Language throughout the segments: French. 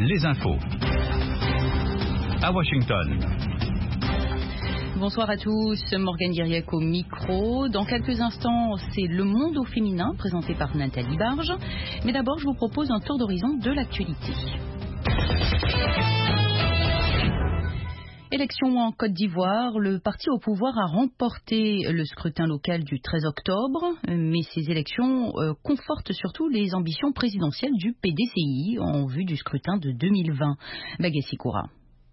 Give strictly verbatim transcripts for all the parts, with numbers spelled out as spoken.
les infos. À Washington. Bonsoir à tous, Morgane Guiriec au micro. Dans quelques instants, c'est Le Monde au féminin, présenté par Nathalie Barge. Mais d'abord, je vous propose un tour d'horizon de l'actualité. Élection en Côte d'Ivoire, le parti au pouvoir a remporté le scrutin local du treize octobre, mais ces élections euh, confortent surtout les ambitions présidentielles du P D C I en vue du scrutin de deux mille vingt. Bagassi Koura.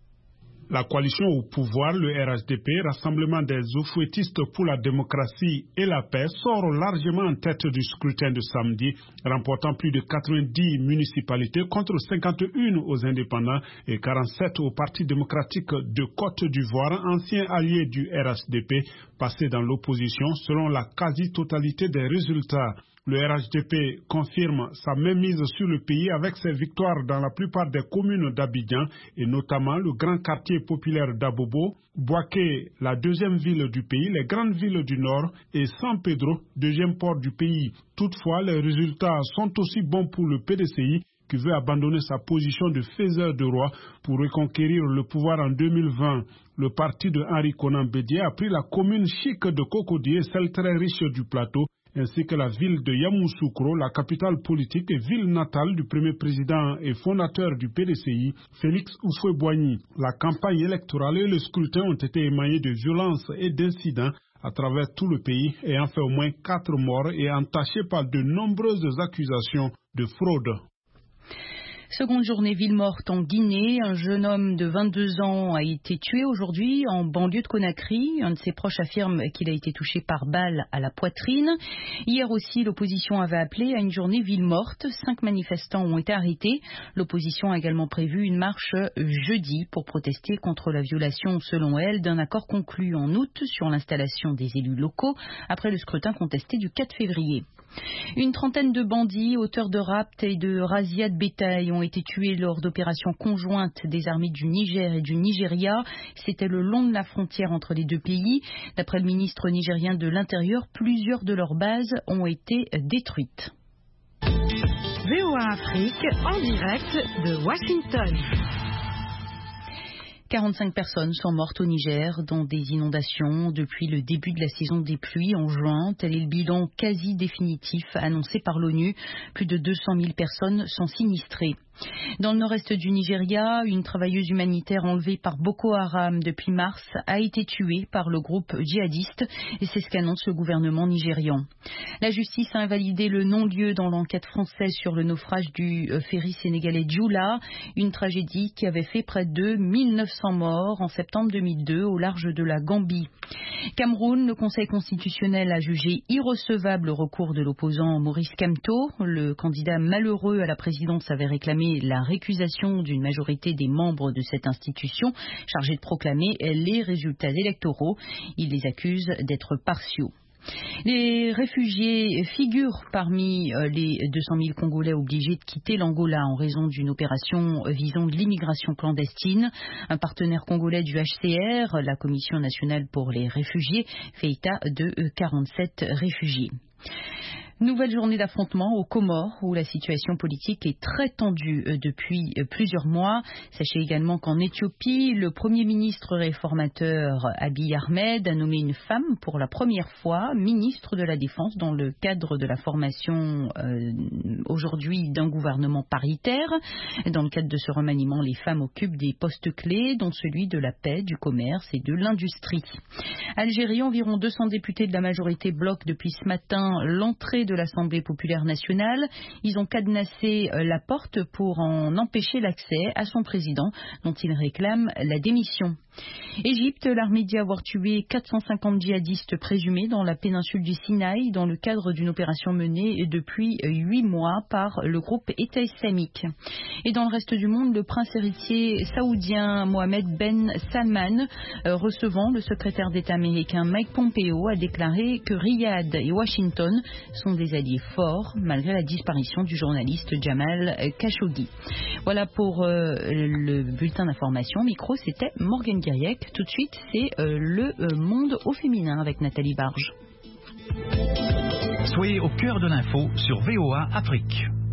La coalition au pouvoir, le R H D P, Rassemblement des Oufouettistes pour la démocratie et la paix, sort largement en tête du scrutin de samedi, remportant plus de quatre-vingt-dix municipalités contre cinquante et un aux indépendants et quarante-sept au Parti démocratique de Côte d'Ivoire, ancien allié du R H D P, passé dans l'opposition selon la quasi-totalité des résultats. Le R H D P confirme sa mainmise sur le pays avec ses victoires dans la plupart des communes d'Abidjan et notamment le grand quartier populaire d'Abobo, Bouaké, la deuxième ville du pays, les grandes villes du nord et San Pedro, deuxième port du pays. Toutefois, les résultats sont aussi bons pour le P D C I qui veut abandonner sa position de faiseur de roi pour reconquérir le pouvoir en deux mille vingt. Le parti de Henri Konan Bédié a pris la commune chic de Cocodié, celle très riche du plateau, ainsi que la ville de Yamoussoukro, la capitale politique et ville natale du premier président et fondateur du P D C I, Félix Houphouët-Boigny. La campagne électorale et le scrutin ont été émaillés de violences et d'incidents à travers tout le pays, ayant fait au moins quatre morts et entachés par de nombreuses accusations de fraude. Seconde journée ville morte en Guinée. Un jeune homme de vingt-deux ans a été tué aujourd'hui en banlieue de Conakry. Un de ses proches affirme qu'il a été touché par balle à la poitrine. Hier aussi, l'opposition avait appelé à une journée ville morte. Cinq manifestants ont été arrêtés. L'opposition a également prévu une marche jeudi pour protester contre la violation, selon elle, d'un accord conclu en août sur l'installation des élus locaux après le scrutin contesté du quatre février. Une trentaine de bandits, auteurs de rapts et de razzias de bétail ont été tués lors d'opérations conjointes des armées du Niger et du Nigeria. C'était le long de la frontière entre les deux pays. D'après le ministre nigérien de l'Intérieur, plusieurs de leurs bases ont été détruites. V O A Afrique en direct de Washington. quarante-cinq personnes sont mortes au Niger dans des inondations depuis le début de la saison des pluies en juin. Tel est le bilan quasi définitif annoncé par l'ONU. Plus de deux cent mille personnes sont sinistrées. Dans le nord-est du Nigeria, une travailleuse humanitaire enlevée par Boko Haram depuis mars a été tuée par le groupe djihadiste et c'est ce qu'annonce le gouvernement nigérian. La justice a invalidé le non-lieu dans l'enquête française sur le naufrage du ferry sénégalais Djoula, une tragédie qui avait fait près de mille neuf cents morts en septembre deux mille deux au large de la Gambie. Cameroun, le Conseil constitutionnel a jugé irrecevable le recours de l'opposant Maurice Kamto. Le candidat malheureux à la présidence avait réclamé la récusation d'une majorité des membres de cette institution chargée de proclamer les résultats électoraux. Il les accuse d'être partiaux. Les réfugiés figurent parmi les deux cent mille Congolais obligés de quitter l'Angola en raison d'une opération visant l'immigration clandestine. Un partenaire congolais du H C R, la Commission nationale pour les réfugiés, fait état de quarante-sept réfugiés. Nouvelle journée d'affrontement aux Comores où la situation politique est très tendue depuis plusieurs mois. Sachez également qu'en Éthiopie, le Premier ministre réformateur Abiy Ahmed a nommé une femme pour la première fois ministre de la Défense dans le cadre de la formation euh, aujourd'hui d'un gouvernement paritaire. Dans le cadre de ce remaniement, les femmes occupent des postes clés dont celui de la paix, du commerce et de l'industrie. Algérie, environ deux cents députés de la majorité bloquent depuis ce matin l'entrée de l'Assemblée populaire nationale. Ils ont cadenassé la porte pour en empêcher l'accès à son président, dont ils réclament la démission. Égypte, l'armée dit avoir tué quatre cent cinquante djihadistes présumés dans la péninsule du Sinaï dans le cadre d'une opération menée depuis huit mois par le groupe État islamique. Et dans le reste du monde, le prince héritier saoudien Mohammed Ben Salman, euh, recevant le secrétaire d'État américain Mike Pompeo, a déclaré que Riyad et Washington sont des alliés forts malgré la disparition du journaliste Jamal Khashoggi. Voilà pour euh, le bulletin d'information. Au micro, c'était Morgane Guiriec. Tout de suite, c'est euh, le euh, monde au féminin avec Nathalie Barge. Soyez au cœur de l'info sur V O A Afrique.